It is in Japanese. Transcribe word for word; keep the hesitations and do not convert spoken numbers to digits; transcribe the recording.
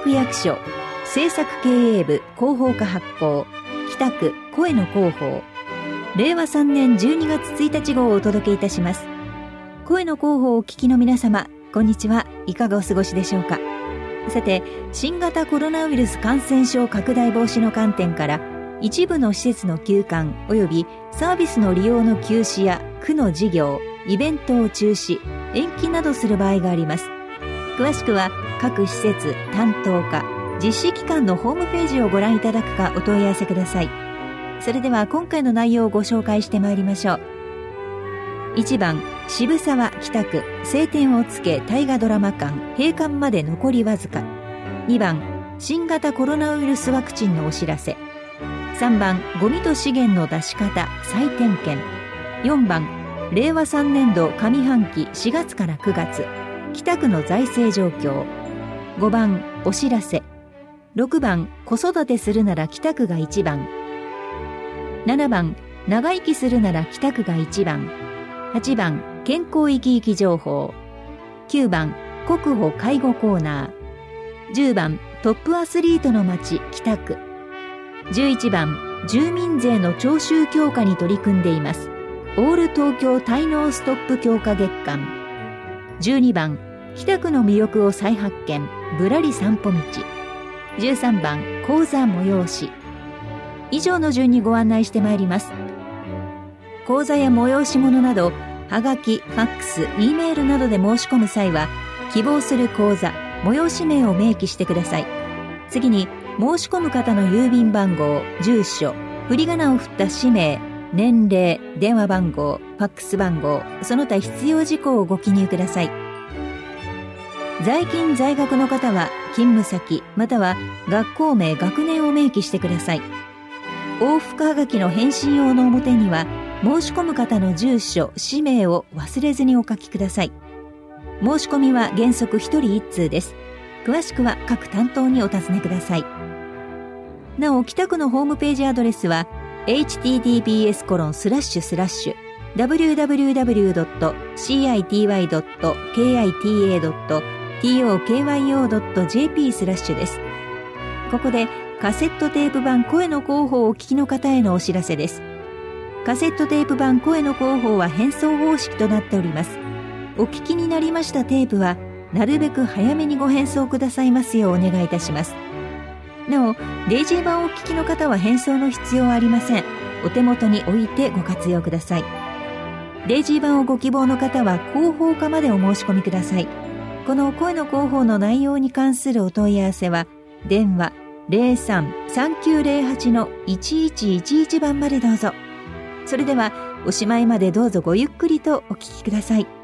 区役所政策経営部広報課発行北区声の広報れいわさんねんじゅうにがつついたち号をお届けいたします。声の広報をお聞きの皆様、こんにちは。いかがお過ごしでしょうか。さて、新型コロナウイルス感染症拡大防止の観点から一部の施設の休館及びサービスの利用の休止や区の事業、イベントを中止、延期などする場合があります。詳しくは各施設担当課実施機関のホームページをご覧いただくかお問い合わせください。それでは今回の内容をご紹介してまいりましょう。いちばん、渋沢北区晴天をつけ大河ドラマ館閉館まで残りわずか。にばん、新型コロナウイルスワクチンのお知らせ。さんばん、ゴミと資源の出し方再点検。よんばん、れいわさんねんど上半期しがつからくがつ北区の財政状況。ごばん、お知らせ。ろくばん、子育てするなら北区がいちばん。ななばん、長生きするなら北区がいちばん。はちばん、健康生き生き情報。きゅうばん、国保介護コーナー。じゅうばん、トップアスリートの街北区。じゅういちばん、住民税の徴収強化に取り組んでいますオール東京滞納ストップ強化月間。じゅうにばん、北区の魅力を再発見ぶらり散歩道。じゅうさんばん、講座催し。以上の順にご案内してまいります。講座や催し物などはがき、ファックス、Eメールなどで申し込む際は希望する講座、催し名を明記してください。次に申し込む方の郵便番号、住所、振り仮名を振った氏名、年齢、電話番号、ファックス番号、その他必要事項をご記入ください。在勤在学の方は勤務先または学校名、学年を明記してください。往復はがきの返信用の表には申し込む方の住所、氏名を忘れずにお書きください。申し込みは原則ひとりいち通です。詳しくは各担当にお尋ねください。なお、北区のホームページアドレスは エイチティーティーピーエスコロンスラッシュスラッシュダブリューダブリューダブリュードットシーアイティーワイドットケーアイティーエードットティーオーケーワイオードットジェーピースラッシュです。ここでカセットテープ版声の広報をお聞きの方へのお知らせです。カセットテープ版声の広報は返送方式となっております。お聞きになりましたテープはなるべく早めにご返送くださいますようお願いいたします。なお、デイジー版をお聞きの方は返送の必要はありません。お手元に置いてご活用ください。デイジー版をご希望の方は広報課までお申し込みください。この声の広報の内容に関するお問い合わせは電話 ゼロさん さんきゅうゼロはち のいちいちいちいち 番までどうぞ。それではおしまいまでどうぞごゆっくりとお聞きください。